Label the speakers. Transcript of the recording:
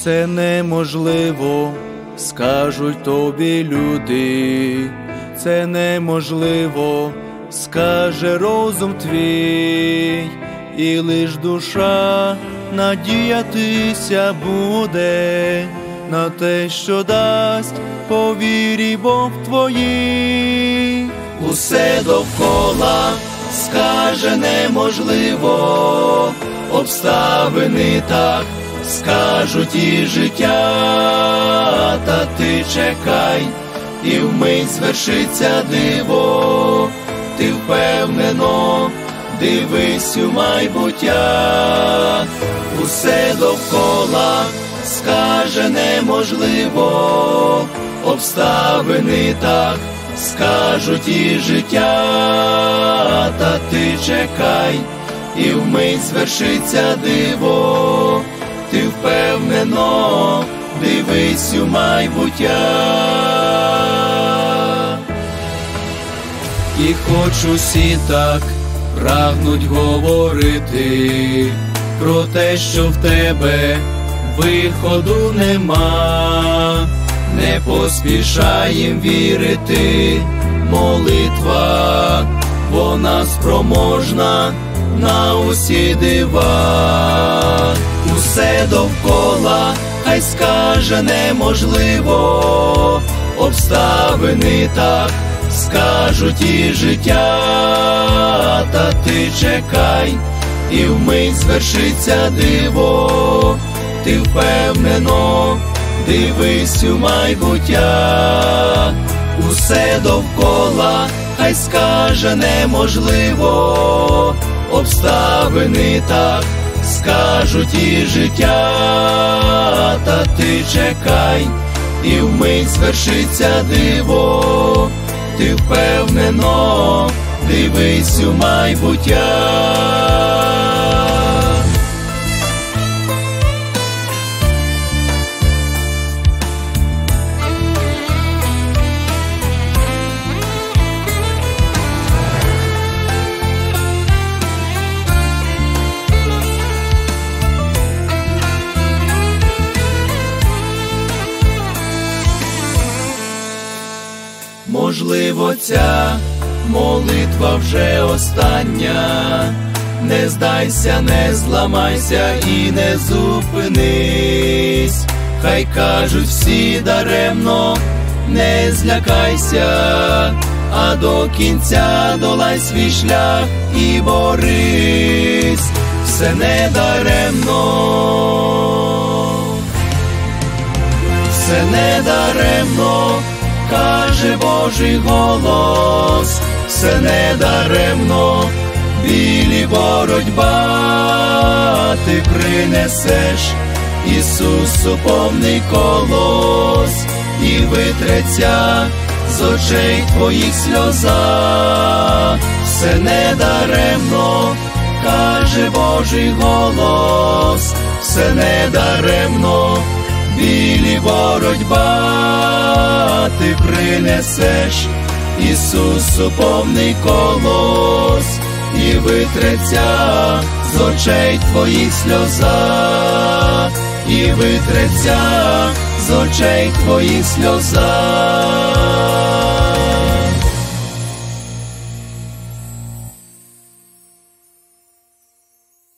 Speaker 1: Це неможливо, скажуть тобі люди, це неможливо, скаже розум твій, і лиш душа надіятися буде на те, що дасть по вірі Бог твоїй. Усе довкола скаже неможливо, обставини так скажуть і життя, та ти чекай, і вмить звершиться диво, ти впевнено дивись у майбуття. Усе довкола скаже неможливо, обставини так скажуть і життя, та ти чекай, і вмить звершиться диво, ти впевнено дивись у майбуття. І хоч усі так прагнуть говорити про те, що в тебе виходу нема, не поспішай їм вірити, молитва, вона спроможна на усі дива. Усе довкола хай скаже неможливо, обставини так скажуть і життя, та ти чекай, і вмить звершиться диво, ти впевнено дивись у майбуття. Усе довкола хай скаже неможливо, обставини так скажуть і життя, та ти чекай, і вмить звершиться диво, ти впевнено дивись у майбуття. Можливо, ця молитва вже остання, не здайся, не зламайся і не зупинись. Хай кажуть всі даремно, не злякайся, а до кінця долай свій шлях і борись. Все не даремно, все не даремно, каже Божий голос, все не даремно, білі боротьба, ти принесеш Ісусу повний колос, і витреться з очей твоїх сльоза. Все не даремно, каже Божий голос, все не даремно, білі боротьба, ти принесеш Ісусу повний колос, і витреться з очей твоїх сльоза, і витреться з очей твоїх сльоза.